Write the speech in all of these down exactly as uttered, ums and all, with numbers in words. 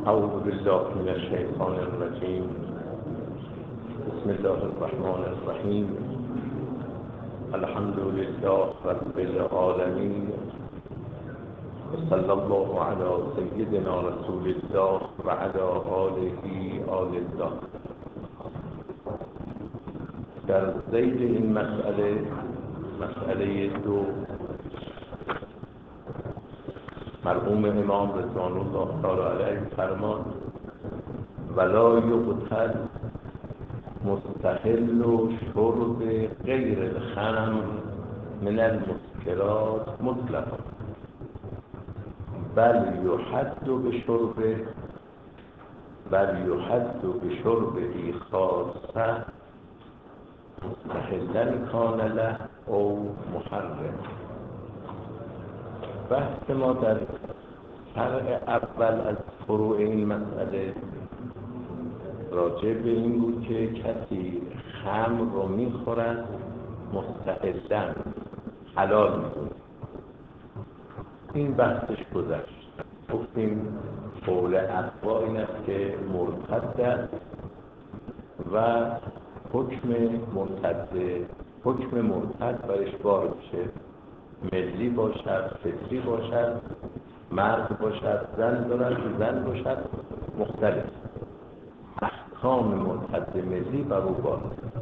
اعوذ بالله من الشیطان الرجیم. بسم الله الرحمن الرحیم. الحمد لله رب العالمین و صلی الله علی سیدنا رسول الله و علی آله آل الله. در ذیل این مسئله مسئله دو، مرحوم امام رضوان الله تعالی علیه فرمان ولا یقتل مستحل و شرب غیر الخمر من المسکرات مطلقا بل یحد بشرب بل یحد بشرب خاصه مستحلا کان له او محرم. بحث ما در فرع اول از فروع این مسئله راجع به این بود که کسی خمر رو میخورد مستحلا، حلال میدونه. این بحثش گذشت. گفتیم قول اقوا این است که مرتد است و حکم مرتد حکم مرتد برش بار میشه، ملی باشد، فطری باشد، مرد باشد، زن دارد، زن باشد، مختلف. احکام مرتد ملی بر او بار.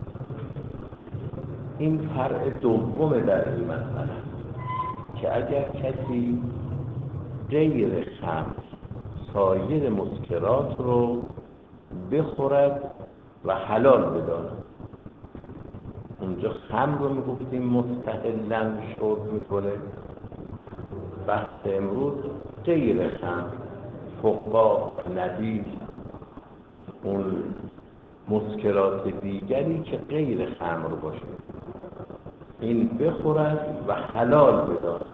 این فرع دوم در این مسئله که اگر کسی غیر خمر سایر مسکرات رو بخورد و حلال بداند، اونجا خمر رو میگفتیم مستحلا شرب میکنه. بحث امروز غیر خمر، فقا، نبیذ، اون مسکرات دیگری که غیر خمر باشه، این بخورد و حلال بداند.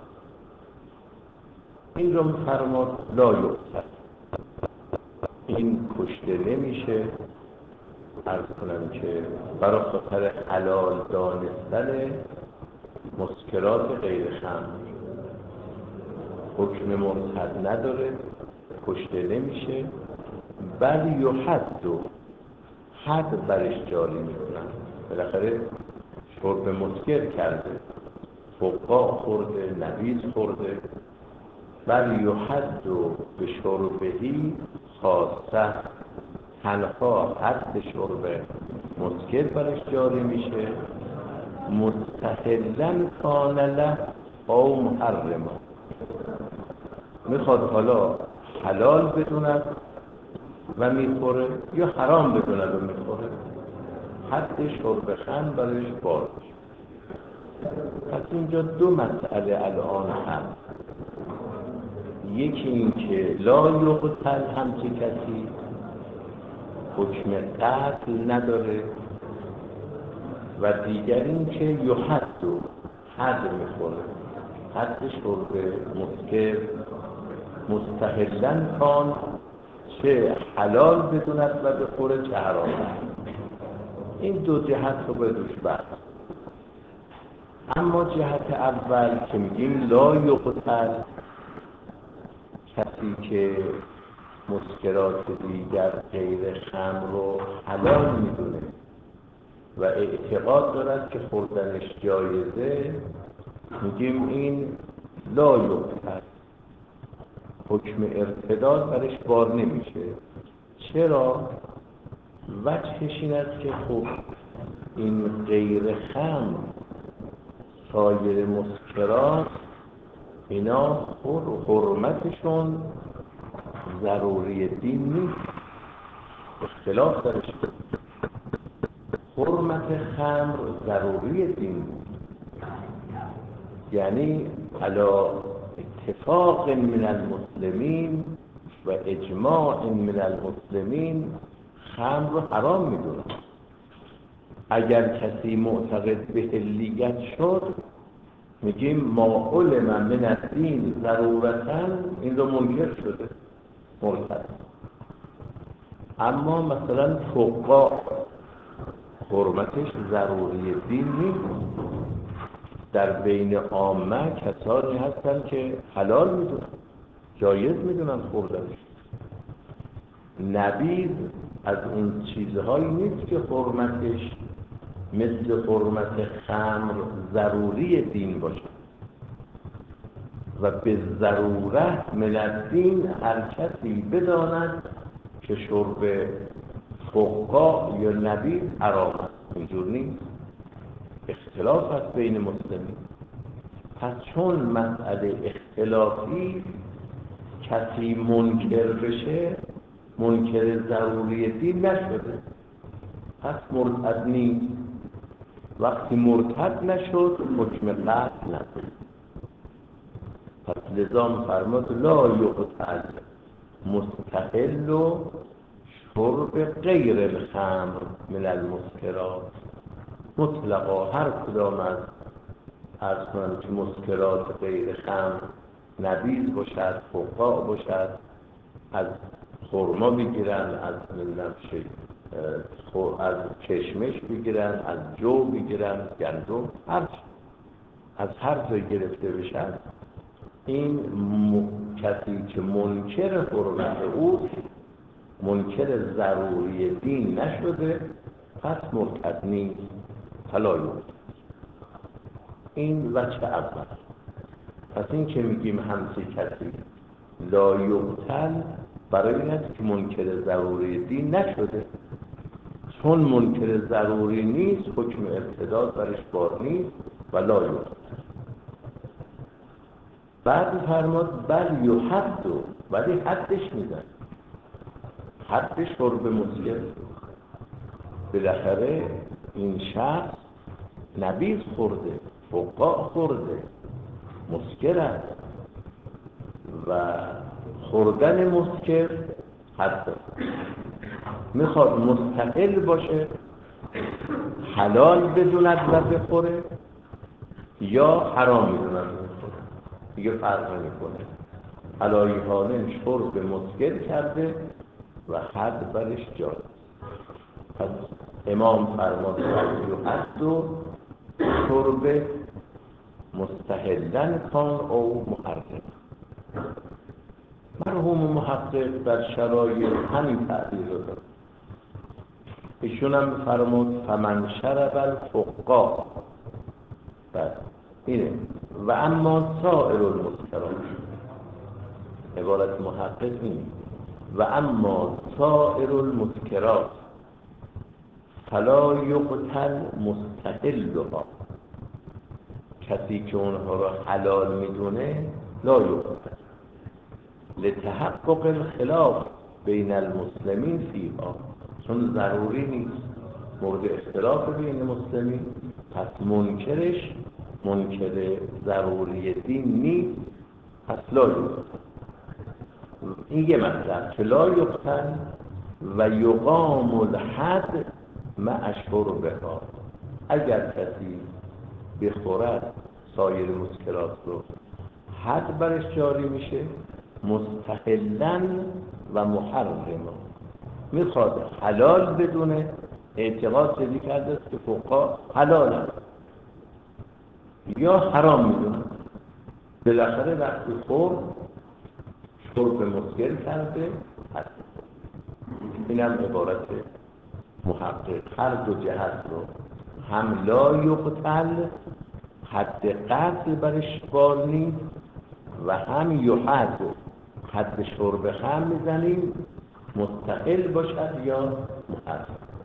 این رو میفرماد لا یقتل، این کشته نمیشه. عرض کنم که برای خاطر حلال دانستن مسکرات غیر خمر حکم مرتد نداره، کشته نمیشه، بل یحد، حد برش جاری میکنن. بالاخره شرب مسکر کرده، فقا خورده، نبیذ خورده. بل یحد به شربهی خاصه، تنها حد شرب مسکر برش جاری میشه، مستحلا کان له او محرما. میخواد حالا حلال بدوند و میخوره یا حرام بدوند و میخوره، حد شرب خمر برش بار میشه. پس اینجا دو مسئله الان هست. یکی این که لا یقتل، هم که کسی حکم قتل نداره، و دیگر این که یحد، حد میخوره، حد شرب مسکر، مستحلا کان، چه حلال بدوند و بخوره چه حرام. این دو جهت رو به دوش بحث. اما جهت اول که میگیم لا یقتل، کسی که مسکرات دیگر غیر خمر رو حلال میدونه و اعتقاد دارد که خوردنش جایزه، میگیم این لا یقتل، حکم ارتداد برش بار نمیشه. چرا؟ وجهش این است که خب این غیر خمر سایر مسکرات اینا حرمتشون ضروری دین نیست، اختلاف درش. حرمت خمر ضروری دین، یعنی علا اتفاق من المسلمین و اجماع من المسلمین خمر رو حرام میدونه. اگر کسی معتقد به حلیت شد، میگیم ما علم من الدین ضرورتاً، این رو منکر شده، مرتد. اما مثلا فقا حرمتش ضروری دین نیست. در بین عامه کسانی هستن که حلال میدونن، جایز میدونن خوردنش. نبیذ از اون چیزهایی نیست که حرمتش مثل حرمت خمر ضروری دین باشه و به ضرورت من الدین هر کسی بداند که شرب فقاع یا نبیذ حرام است. اینجور نیست، اختلاف است بین مسلمین. پس چون مسئله اختلافی کسی منکر بشه، منکر ضروری دین نشده، پس مرتد نیست. وقتی مرتد نشد حکم قتل نداره. پس لذا فرمود لا یقتل مستحل و شرب غیر الخمر من المسکرات. مطلقا هر کدام از عرض کنم که مسکرات غیر خمر، نبیذ باشد، فقاع باشد، از خرما بگیرن، از نمیدونم چی، از کشمش بگیرن، از جو بگیرن، گندم، هر از هر جای گرفته بشن، این م... کسی که منکر حرمت اوست، منکر ضروری دین نشده، پس مرتد نیست. فلا یقتل. این وجه اول. پس این که میگیم همچه کسی لا یقتل برای این است که منکر ضروری دین نشده. چون منکر ضروری نیست حکم ارتداد برش بار نیست و لا یقتل. بعد فرماد بل یحد، ولی حدش میزن، حد شرب مسکر. بالاخره این شخص نبیذ خورده، فقاع خورده، مسکر است و خوردن مسکر حد داره. میخواد مستقل باشه، حلال بدوند و بخوره، یا حرام بدوند و بخوره، دیگه فرق نمیکنه. علایه حال شرب مسکر کرده و حد برش جاری. پس امام فرماد یحد و شرب مستحلن کان او محرم. مرحوم محقق در شرایط همین تعبیر رو داد. ایشون هم فرمود فمن شرب الفقاع، بله اینه. و اما سائر المسکرات، عبارت محقق اینه، و اما سائر المسکرات فلا یقتل مستحلها. کسی که اونها را حلال میدونه لا یقتل لتحقق الخلاف بین المسلمین فیها، چون ضروری نیست، مورد اختلاف بین مسلمین، پس منکرش منکر ضروری دین نیست، پس لا یقتل. این یه مطلب که لا یقتل و یقام الحد مع شربها. اگر کسی بخورد سایر مسکرات رو، حد برش جاری میشه، مستحلن و محرما. میخواد حلال بدونه، اعتقاد جدی کرده است که فقها حلال است، یا حرام میدونه. بالاخره وقتی خورد شرب مسکر کرده، حد. اینم عبارت محقق هر دو جهت رو، هم لا یقتل حد قتل برش بار نیست، و هم یحد حد شرب خمر میزنیم، مستقل باشد یا محرم.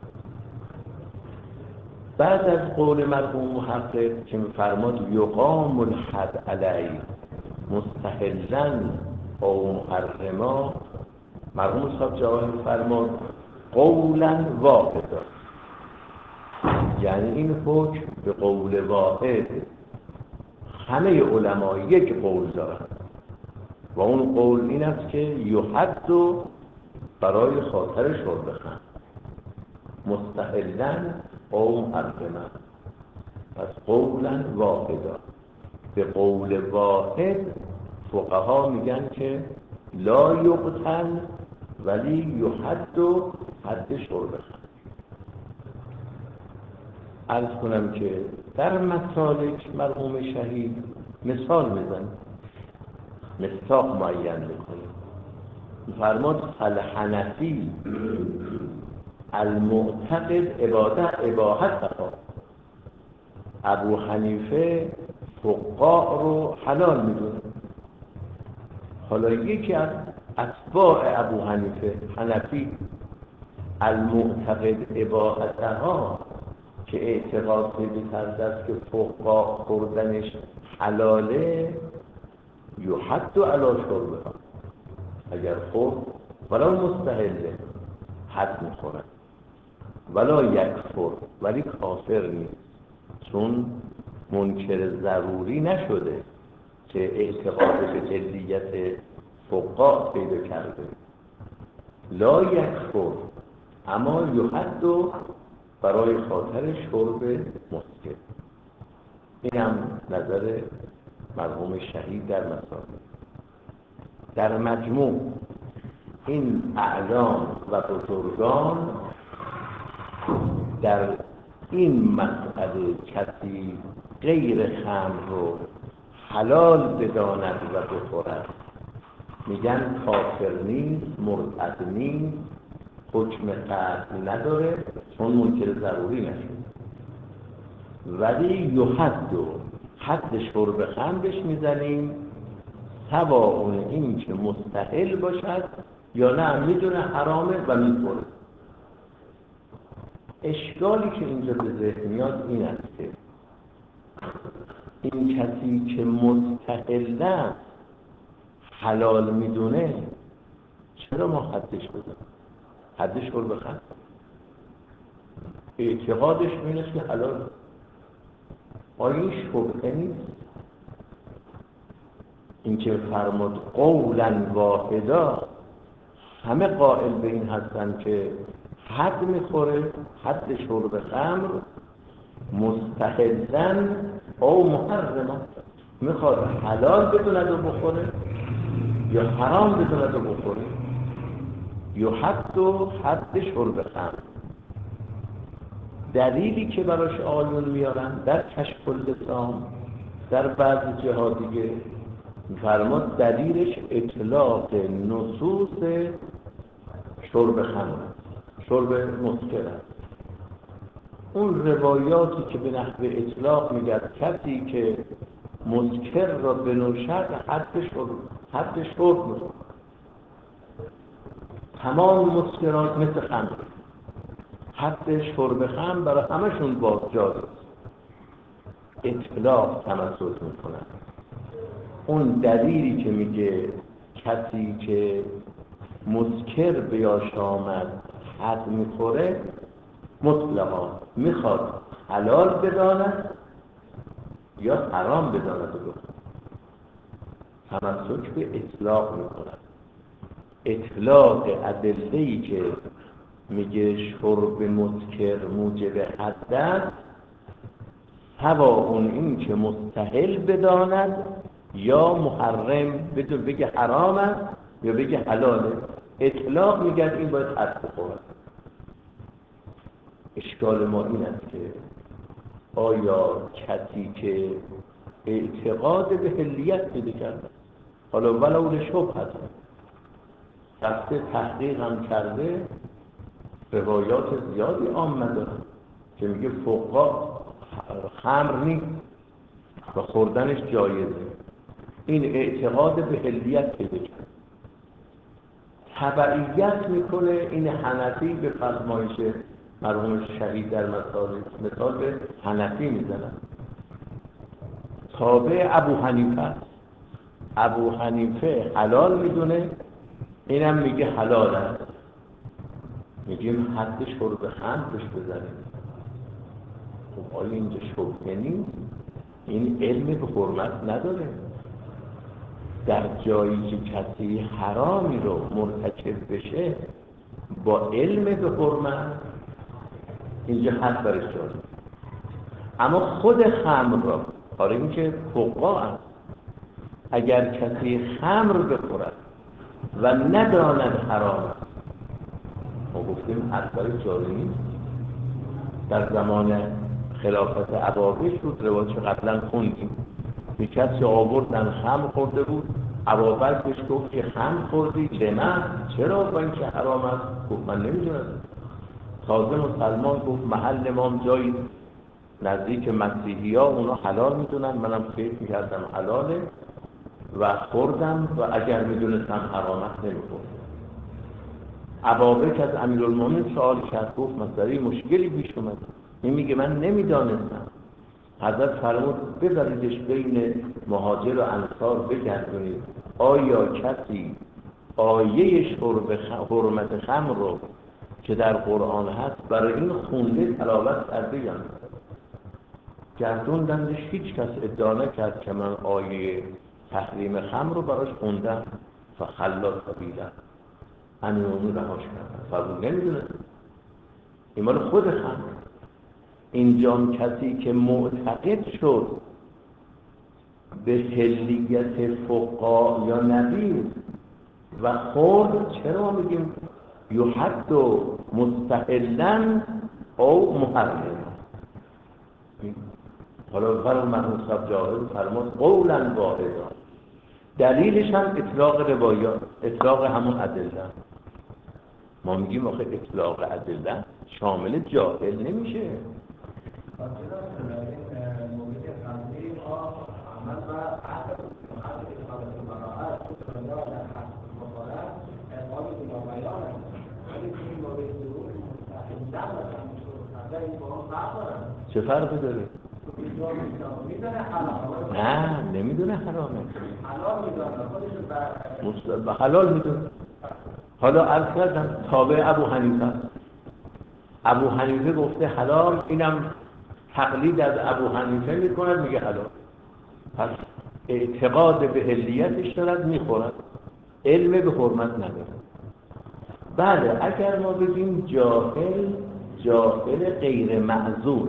بعد از قول مرحوم محقق که فرماد یقام الحد علی مستحلن او محرما، مرحوم صاحب جواهر فرماد قولا واحدا، یعنی این حکم به قول واحد همه علما یک قول دارند و اون قول این است که یحد برای خاطر شرب خمر، مستحلن او محرما. پس قولا واحدا، به قول واحد فقها میگن که لا یقتل ولی یحد حد شرب خمر. عرض کنم که در مسالک مرحوم شهید مثال بزن، مصداق معین بکنیم. فرمود الحنفی المعتقد عبادت اباحت تفا. ابو حنیفه فقاع رو حلال میدونه. حالا یکی از اتباع ابو حنیفه حنفی المعتقد اباحتها که اعتقاد پیدا کرده است که فقاع خوردنش حلاله، یحد علی شربها، اگر خورد ولو مستحله حد میخورد، ولا یکفر ولی کافر نیست، چون منکر ضروری نشده که اعتقاد به جلیت فقاع پیدا کرده. لا یکفر، اما یحد برای خاطر شرب مسکر. این هم نظر مرحوم شهید در مسائل. در مجموع این اعلام و بزرگان در این مسئله کسی غیر خمر رو حلال بداند و بخورد میگن کافر نیست، مرتد نیست، حکم قطع نداره چون منکر ضروری نشد. ولی یحد و حد شرب خمرش میزنیم سواء این که مستحل باشد یا نه میدونه حرامه و میخوره. اشکالی که اینجا به ذهن میاد این است که این کسی که مستحل نه حلال میدونه چرا ما حدش بزنیم؟ حدش رو بخند اعتقادش اینه که حلال. آیا این شبهه نیست؟ این که فرمود قولا واحدا، همه قائل به این هستن که حد میخوره، حد شرب خمر مستحلن او محرما، میخواد حلال بدوند و بخوره یا حرام بدوند و بخوره، یا حد و حد شرب خمر. دلیلی که براش آیون میارن در کشف اللسان در بعضی جاها دیگه فرمود دلیلش اطلاق نصوص شرب خمر، شرب مسکر است. اون روایاتی که به نحو اطلاق میگه کسی که مسکر را بنوشد حد شرب حد شرب میکنه. تمام مسکرات مثل خمر، حد شرب خمر برای همشون بازجاز اطلاق تمسک میکنن. اون دلیلی که میگه کسی که مسکر بیاش آمد حد میخوره مطلقا میخواد حلال بداند یا حرام بداند و بخوره. تمسک به اطلاق میکند. اطلاق ادله‌ای که میگه شرب مسکر موجب حد است سواء این که مستحل بداند یا محرم بدون بگه حرام است یا بگه حلاله. اطلاق میگن این باید حد بخورد. اشکال ما این است که آیا کسی که اعتقاد به حلیت پیدا کرده، حالا ولو لشبهه هست، رفته تحقیق هم کرده، روایات زیادی آمده که میگه فقها خمر نیست و خوردنش جایزه، این اعتقاد به حلیت پیدا کرده، تبعیت میکنه این حنفی به فرمایش مرحوم شهید در مسائل، مثال به حنفی میزنن، تابع ابو حنیفه. ابو حنیفه حلال میدونه، اینم میگه حلال است، میگیم حدش رو به خمرش بزنیم. خب آیا اینجا شبهه نیست؟ این علم به حرمت نداره. در جایی که کسی حرامی رو مرتکب بشه با علم به حرمت اینجا حد برش جاری. اما خود خمر را، حالا این که فقها است، اگر کسی خمر بخورد و نداند حرام است، ما گفتیم حد برش جاری نیست. در زمان خلافت عباقی شد، روایتش قبلا خوندیم، یک کسی آوردن خمر خورده بود، ابوبکر بهش گفت که خمر خوردی؟ لمن؟ چرا؟ با اینکه حرام است. گفت من نمیدونم. تازه مسلمان گفت محل ما جایی نزدیک مسیحی ها اونا حلال میدونن، منم فکر میکردم حلاله و خوردم و اگر میدونستم حرام است نمیخوردم. ابوبکر از امیرالمومنین سوال کرد، گفت مسئله مشکلی پیش اومد. این میگه من نمیدانستم. حضرت فرمود ببریدش بین مهاجر و انصار بگردونید آیا کسی آیه شرب حرمت خمر رو که در قرآن هست برای این خونده تلاوت کرده یا نه؟ گردوندندش، هیچ کس ادعا نکرد که من آیه تحریم خمر رو براش خوندم. فخلا سبیله، امیرالمومنین رهاش کردن. فرمود نمیدونه، این مال خود خمر. اینجا کسی که معتقد شد به حلیت فقها یا نبی و خورد، چرا میگیم یحد مستحلا او محرم؟ حالا فرق مرحوم صاحب جاهد فرمود قولا واحدا. دلیلش هم اطلاق روایات، اطلاق همون ادله. ما میگیم آخه اطلاق ادله شامل جاهل نمیشه. چه فرقی داره؟ نه نمیدونه حرامه، حلال میدونه. حالا عرض کردم تابع ابو حنیفه، ابو حنیفه گفته حلال، اینم تقلید از ابو حنیفه میکند میگه حلال. پس اعتقاد به حلیتش دارد میخورد، علم به حرمت نداره. بله اگر ما بگیم جاهل، جاهل غیر معذور،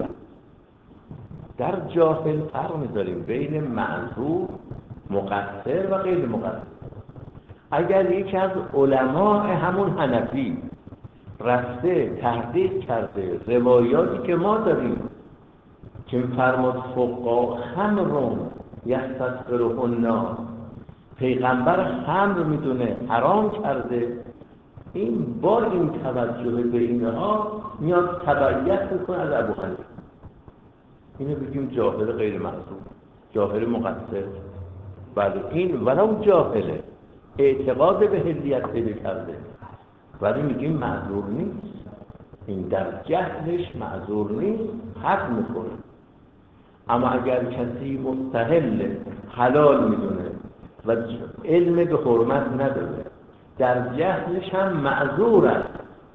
در جاهل فرق میذاریم بین معذور، مقصر و غیر مقصر. اگر یکی از علماء همون حنفی رفته تحقیق کرده روایاتی که ما داریم که فرمود فقها خمرون یستسقره الناس، پیغمبر خمر میدونه حرام کرده، این با این توجه به اینها میاد تبعیت میکنه از ابو حنیفه. اینو بگیم جاهل غیر معذور، جاهل مقصر. بله این ولو جاهله اعتقاد به حلیت پیدا کرده ولی میگیم معذور نیست، این در جهلش معذور نیست، حق میکنه. اما اگر کسی مستحل حلال میدونه و علم به حرمت نداره، در جهلش هم معذور است،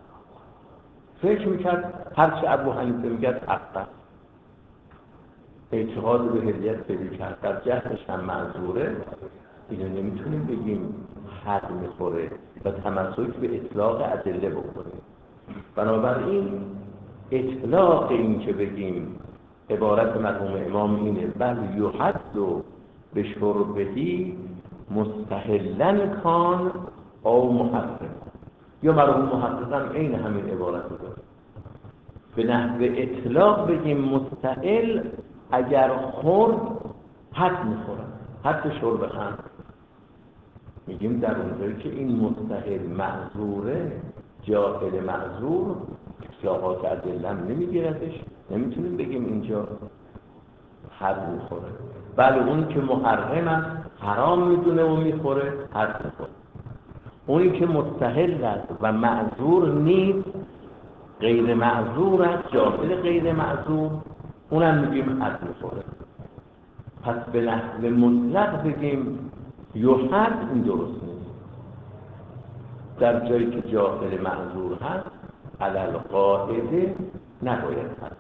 فکر میکرد هرچه ابو حنیفه میگه حق، اعتقاد به حلیت پیدا کرد، در جهلش هم معذوره، اینو نمیتونیم بگیم حد میخوره و تمسک به اطلاق ادله بکنیم. بنابراین اطلاق این که بگیم عبارت مرحوم امام اینه بل یحد به شربهی مستحلن کان او محرم، یا مرحوم محقق هم این همین عبارت رو داره. به نحو اطلاق بگیم مستحل اگر خورد حد میخورن، حد شرب خمر. میگیم در اونجایی که این مستحل معذوره، جاهل معذور، اطلاقات ادله هم نمیگیردش، نمیتونیم بگیم اینجا حد میخوره. بله اون که محرم است حرام میدونه و میخوره حد میخوره. اونی که مستحل است و معذور نیست، غیر معذور است، جاهل غیر معذور، اونم میگیم حد میخوره. پس به نحو مطلق بگیم یحد، این درست نیست. در جایی که جاهل معذور هست علل قاعده نباید حد.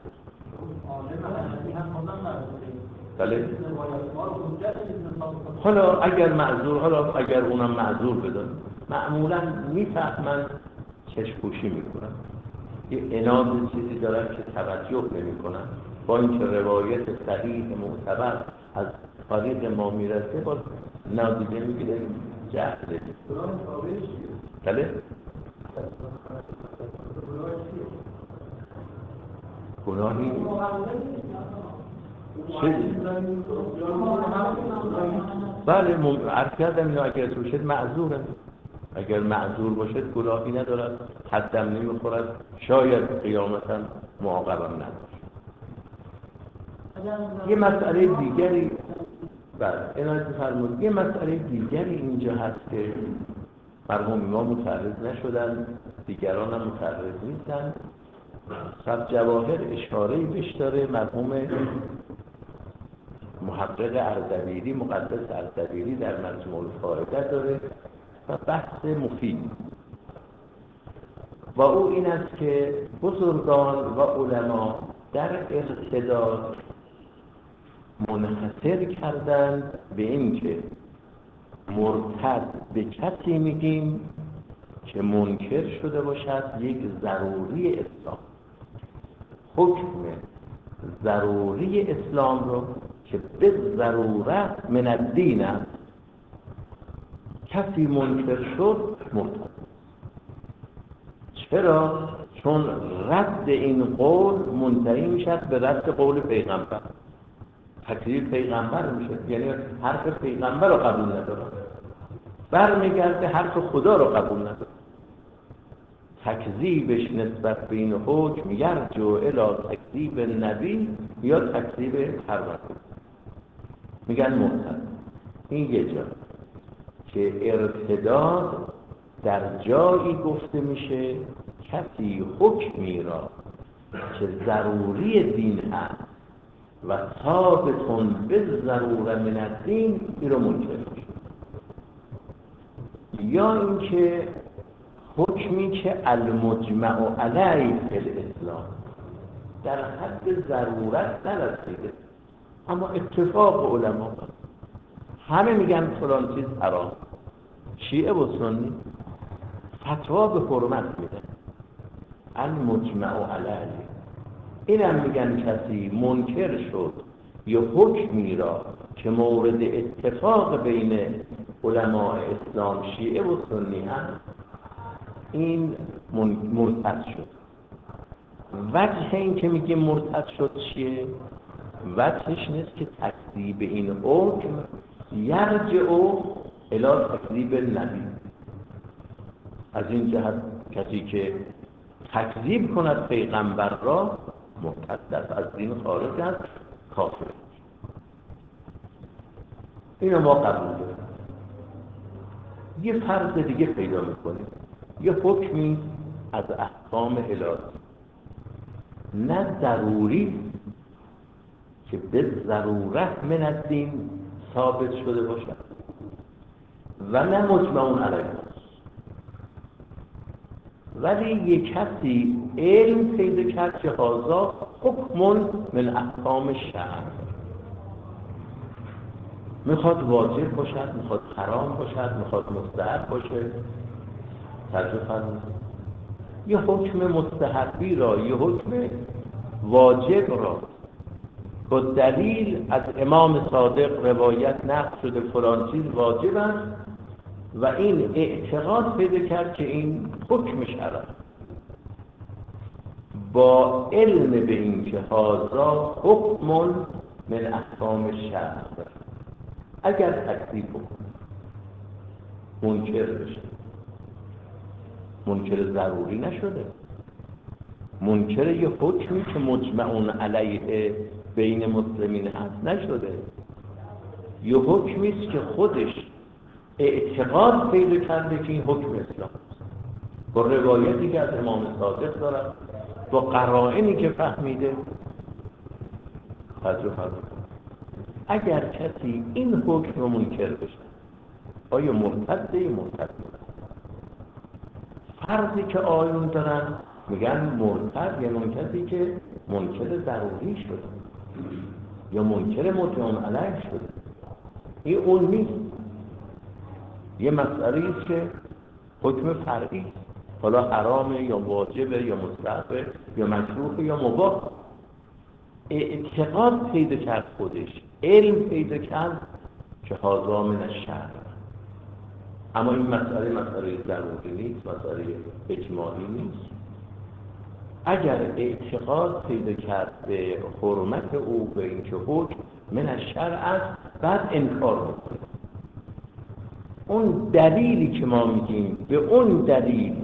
بله حالا اگر معذور، حالا اگر اونم معذور بدن معمولا میفهمن چشم‌پوشی میکنن، یه عناد چیزی دارن که توجه نمیکنن، با اینکه روایت صحیح معتبر از طریق ما میرسه باز نادیده میگیره، جهله. بله گناهی چه بله مم- عرض کردم اینو اگر باشد معذوره، اگر معذور باشد گناهی ندارد، حدم نمیخورد، شاید قیامت هم معاقبم ندارد. یه مسئله دیگری بله عنایت فرمود، یه مسئله دیگری اینجا هست که مرحوم ما متعرض نشدن، دیگران هم متعرض نیستن. صاحب جواهر اشاره‌ای بهش داره، مرحوم محقق اردبیلی، مقدس اردبیلی در مجموع الفائده داره و بحث مفید با او این است که بزرگان و علما در ارتداد منحصر کردند به این که مرتد به کسی میگیم که منکر شده باشد یک ضروری اسلام، حکم ضروری اسلام رو که به ضرورت من الدین است، کسی منکر شد مرتد. چرا؟ چون رد این قول منتهی میشد به رد قول پیغمبر، تکذیب پیغمبر میشه، یعنی حرف پیغمبر رو قبول نداره، برمیگرده حرف خدا رو قبول نداره. تکذیبش نسبت به این حکم یرجع الی تکذیب نبی یا تکذیب هر رسول، میگن مرتد. این یه جا که ارتداد در جایی گفته میشه کسی حکمی را که ضروری دین هست و ثابتون به ضروره من الدین این رو منکر میشه، یا اینکه حکمی که المجمع علیه فی الاسلام در حد ضرورت نرسیده اما اتفاق علما همه میگن فلان چیز حرام، شیعه و سنی فتوا به حرمت میدن المجمع علیه. اینم میگن کسی منکر شد یا حکمی را که مورد اتفاق بین علماء اسلام شیعه و سنی هست، این مرتد شد. وجه این که میگه مرتد شد چیه؟ وجهش نیست که تکذیب این حکم یرجع الی تکذیب نبی، از این جهت کسی که تکذیب کند پیغمبر را مرتد است، از دین خارج است، کافر. اینو ما قبول داریم. یه فرض دیگه پیدا میکنیم، یه حکمی از احکام الهی نه ضروری که به ضرورت من الدین ثابت شده باشد و نه مجمع علیه، ولی یک کسی علم پیدا کرد که هذا حکم من احکام شرع، میخواد واجب باشد، میخواد حرام باشد، میخواد مستحب باشه، ترجمه فرمود یه حکم مستحبی را، یه حکم واجب را با دلیل از امام صادق روایت نقل شده فلان چیز واجب است و این اعتقاد پیدا کرد که این حکم شرع، با علم به این که هذا حکم من احکام شرع، اگر تکذیب بکنه منکر بشه، منکر ضروری نشده، منکر یه حکمی که مجمعون علیه بین مسلمین هست نشده، یه حکمیست که خودش اعتقاد پیدا کرده که این حکم اسلام با روایتی که از امام صادق دارد، با قرائنی که فهمیده. تجربه فرمود اگر کسی این حکم رو منکر بشه آیا مرتد یا مرتد؟ فرضی که آیون دارن میگن مرتد یعنی اون کسی که منکر ضروری شده یا منکر مجمع علیه شده. این اون نیست، یه مسئله است که حکم فرعی، حالا حرامه یا واجبه یا مستحبه یا مکروه یا مباح، اعتقاد پیدا کرد، خودش علم پیدا کرد که هذا من الشرع، اما این مسئله مسئله ضروری نیست، مسئله اجمالی نیست. اگر اعتقاد پیدا کرد به حرمت او، به اینکه حکم من الشرع است، بعد انکار بکنه. اون دلیلی که ما میگیم به اون دلیل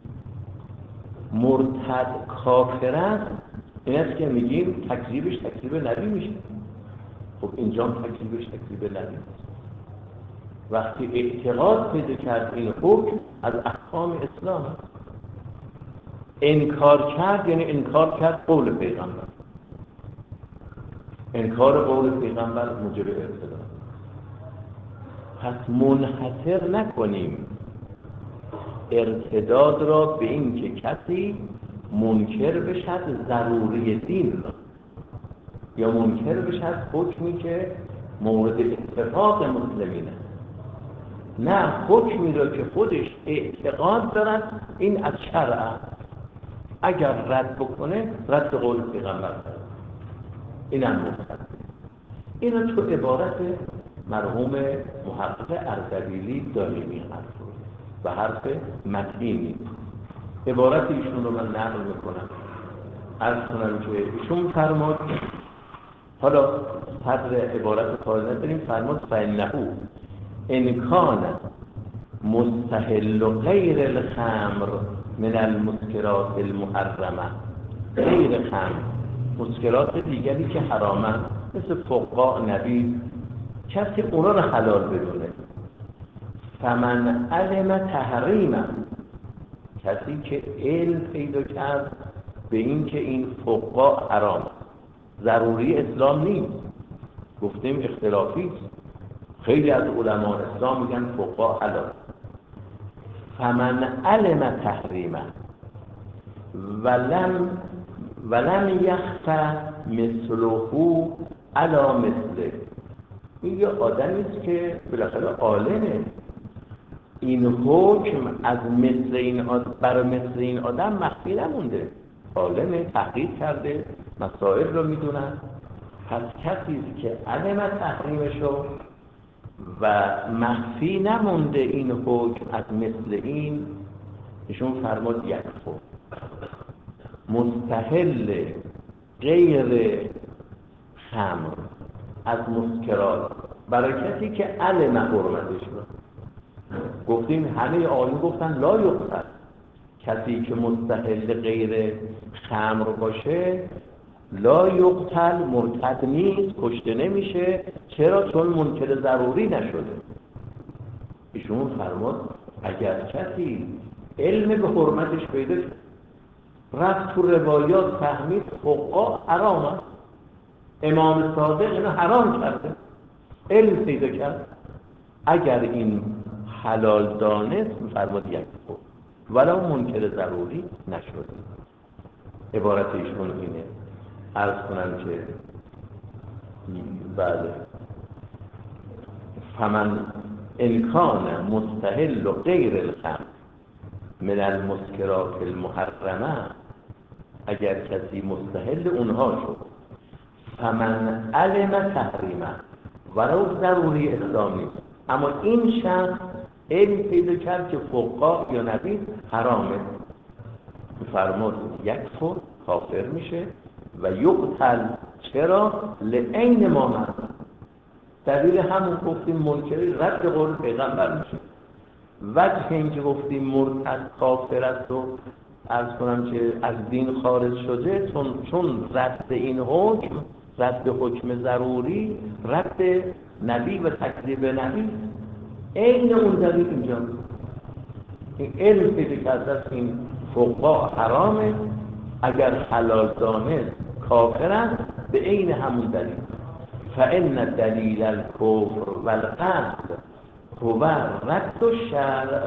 مرتد کافر است، این است که میگیم تکذیبش تکذیب نبی میشه. خب اینجا تکذیبش تکذیب نبی است. وقتی اعتقاد پیدا کرد این حکم از احکام اسلام است، انکار کرد یعنی انکار کرد قول پیغمبر. انکار قول پیغمبر موجب ارتداد. پس منحصر نکنیم ارتداد را به این که کسی منکر بشد ضروری دین را، یا منکر بشد حکمی که مورد اتفاق مسلمین است. نه، حکمی را که خودش اعتقاد دارد این از شرع است، اگر رد بکنه رد به قول پیغمبر است. این هم مرتد. این رو تو عبارت مرحوم محقق اردبیلی داریم این حرف رو و حرف متینی. عبارت ایشون رو من نقل میکنم، عرض کنم که ایشون فرمود، حالا صدر عبارت کار نداریم، فرمود فإنه إن كان مستحل غیر الخمر من المسکرات المحرمه، غیر خمر، مسکرات دیگری که حرامن مثل فقاع، نبیذ، کسی اونا رو حلال بدونه. فمن علم تحریمه، کسی که علم پیدا کرد به این که این فقاع حرام، ضروری اسلام نیست، گفتیم اختلافی است، خیلی از علما اسلام میگن فقاع حلال. فمن علم تحریمه ولم ولم یخفى مثله علی مثله، این یه آدمی است که بالاخره عالمه، این حکم از مثل این آدم برای مثل این آدم مخفی نمونده، عالمه، تحقیق کرده، مسائل رو میدونن. پس کسی است که علم تحریمشو و مخفی نمونده این حکم از مثل این، ایشون فرمود یکفر، مستحل غیر خمر از مسکرات، برای کسی که علم حرمتش رو. گفتیم همه آقایون گفتن لا یقتل، کسی که مستحل غیر خمر باشه لا یقتل، مرتد نیست، کشته نمیشه. چرا؟ چون منکر ضروری نشده. ایشون فرمود اگر کسی علم به حرمتش پیدا کرد، رفت تو روایات فهمید فقاع حرام است، امام صادق اینو حرام کرده، علم پیدا کرد، اگر این حلال دانست فرمود یک فقاع ولو منکر ضروری نشده. عبارت ایشون اینه. عرض کنم که بله، فمن انکان مستحل غیر الخمر من المسکرات المحرمه، اگر کسی مستحل اونها شد، فمن علم تحریمه ولو ضروری اسلامی، اما این شخص علم پیدا کرد که فقاع یا نبیذ حرامه، فرمود یکفر، کافر میشه و یقتل. چرا؟ لعین ما من، دلیل همون گفتیم منکری رد قول پیغمبر میشه. وجه اینکه گفتیم مرتد کافر است و عرض کنم که از دین خارج شده، چون چون رد این حکم، رد حکم ضروری، رد نبی و تکذیب نبی، عین اون دلیل اینجا این علم پیدا کرده است این فقاع حرامه، اگر حلال دانست کافر است به عین همون دلیل. فإن دلیل الکفر والقتل هو رد الشرع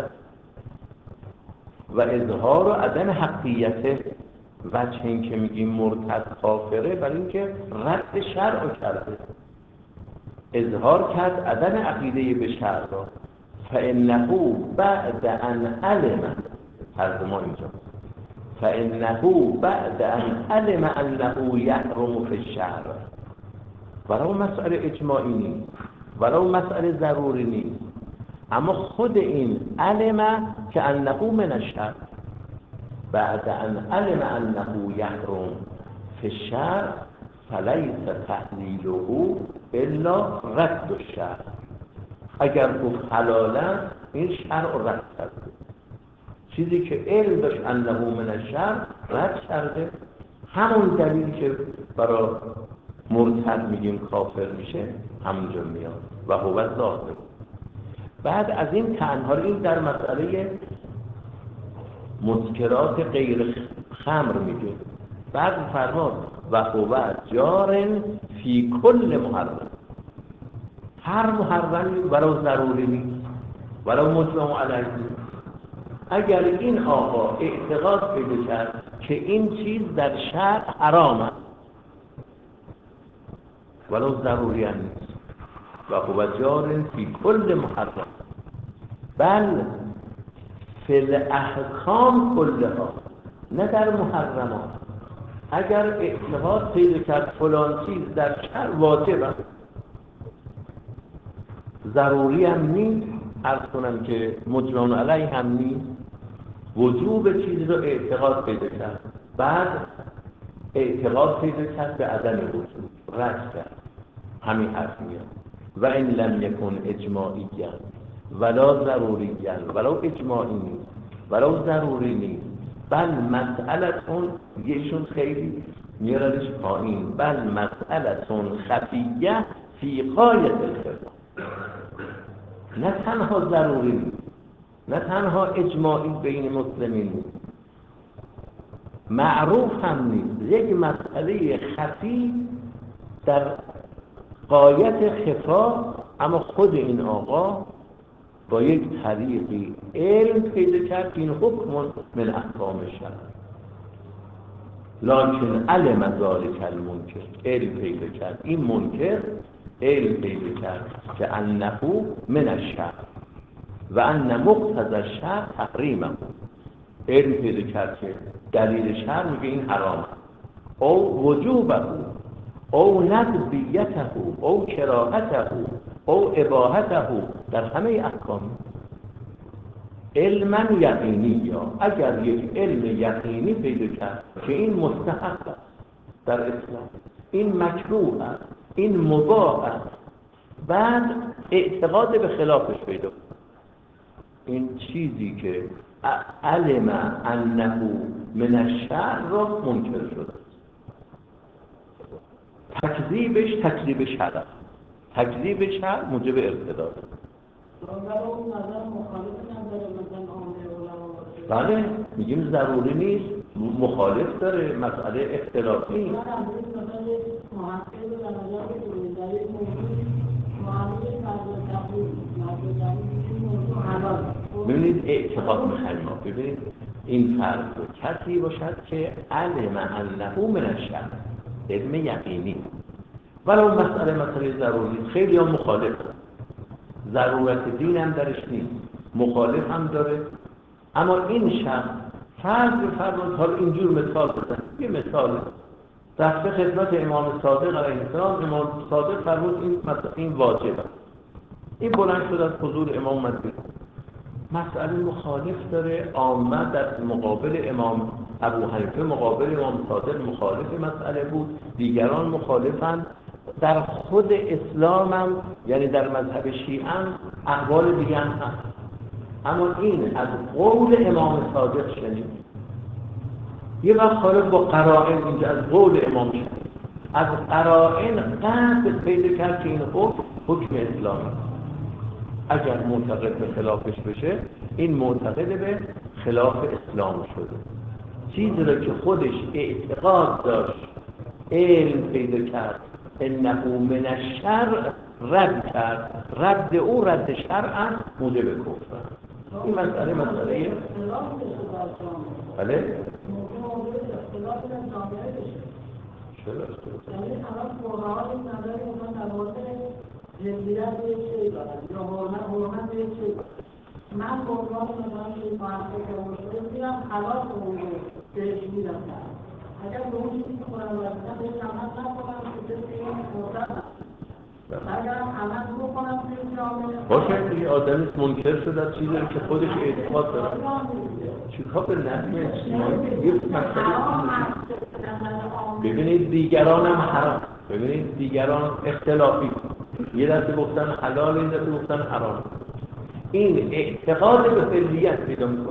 و اظهار عدم حقیته. وجه این که میگیم مرتد کافره برای اینکه رد شرع کرده، اظهار کرد عدم عقیده به شرع را. فإنه بعد ان علم، ترجمه اینجا، فإنه بعد ان علم انه یحرم فی الشرع، ولو مسئله اجماعی نیست، ولو مسئله ضروری نیست، اما خود این علم که انه من الشرع، بعد ان علم انه یحرم فی الشرع فلیس تحلیله الا رد الشرع. اگر گفت حلالا این شرع رد کرده، چیزی که علم داشت انه من الشرع رد کرده. همون دلیل که برای مرتد میگیم کافر میشه همونجا میاد و هو ظاهر. بعد از این تنها این در مسئله مسکرات غیر خمر میگه. بعد فرمود و هو جار فی کل محرم، هر محرمی ولو ضروری نیست ولو مجمع علیه. اگر این آقا اعتقاد پیدا کرد که این چیز در شرع حرام است ولو ضروری هم نیست و هو جار فی کل محرم بل فی الاحکام کلها، نه در محرمات. اگر اعتقاد پیدا کرد فلان چیز در شرع واجب است ضروری هم نیست، عرض کنم که مجمع علیه هم نیست، وجوب چیز رو اعتقاد پیدا کرد، بعد اعتقاد پیدا کرد به عدم وجوب رد کرد، همین حرف میاد. و این لم یکن اجماعی ولا ضروری ولو اجماعی نیست ولو ضروری نیست بل مسئلتون یهشون خیلی میاردش پایین، بل مسئلتون خفیه فی غایت الخفا، نه تنها ضروری نیست نه تنها اجماعی بین مسلمین نیست معروف هم نیست، یک مسئله خفی در غایت خفا. اما خود این آقا با یک طریقی علم پیدا کرد این حکم من احکام شرع، لکن علم ذالک المنکر، علم پیدا کرد این منکر علم پیدا کرد که انه من الشرع و ان مقتضی الشرع تحریمه، علم پیدا کرد که دلیل شرع میگه این حرام او وجوبه او ندبیته او کراهته او اباحته در همه احکام. علما یقینی، یا اگر یک علم یقینی پیدا کرد که این مستحق است در اسلام، این مکروه است، این مباح است، بعد اعتقاد به خلافش پیدا کرد، این چیزی که علم انه من الشرع را منکر شده، تکذیبش تکذیب شرع، تکذیب شرع موجب ارتداد. بله میگیم ضروری نیست، مخالف داره، مسئله اختلافی. ببینید اعتقاد میخوایم ما، ببینید این فرض کسی باشد که علم انه من الشرع، علم یقینی، ولو مسئله مسئله ضروری، خیلی هم مخالف داره، ضرورت دین هم درش نیست، مخالف هم داره. اما این شخص فرض بفرمایید حالا اینجور مثال بزنید، یه مثال رفته خدمت امام صادق علیه السلام، امام صادق فرمود این مثلا این واجبه، این بلند شد از حضور امام اومد، مسئله مخالف داره، عامه در مقابل امام ابو حنیفه مقابل امام صادق مخالف مسئله بود، دیگران مخالفن، در خود اسلام هم یعنی در مذهب شیعه هم اقوال دیگه هم هست، اما این از قول امام صادق شنید. یه وقت خالف با قرائن، اینجا از قول امام شنید، از قرائن قطع پیدا کرد که این حکم حکم اسلامی، اگر معتقد به خلافش بشه این معتقد به خلاف اسلام شده. چیزی را که خودش اعتقاد داشت علم پیدا کرد انه من الشرع رد کرد، رد او رد شرع موجب کفر. این مسئله مسئله بله چرا یعنی الان فقها این نظری اومدن در مورد جنسیت یک شی دارن یا حرمت حرمت یک شی دارن. من به عنوان مثلا این فرقه که مشکل میرم حلال اون رو بهش میدم. اگر به اون چیزی که خودم رسیدم بهش عمل نکنم که جنس این مرتد اگر هم عمل بکنم توی جامعه باشه دیگه آدمی منکر شده از چیزی که خودش اعتقاد داره. چیکار به نظم اجتماعی یه مسئله. ببینید دیگران هم حرام، ببینید دیگران اختلافی، یه دسته گفتن حلال، این دسته گفتن حرام. این اعتقاد به فعلیت پیدا میکنه.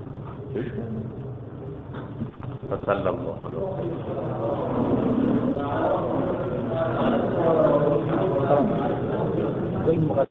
صلی الله علیه و سلم.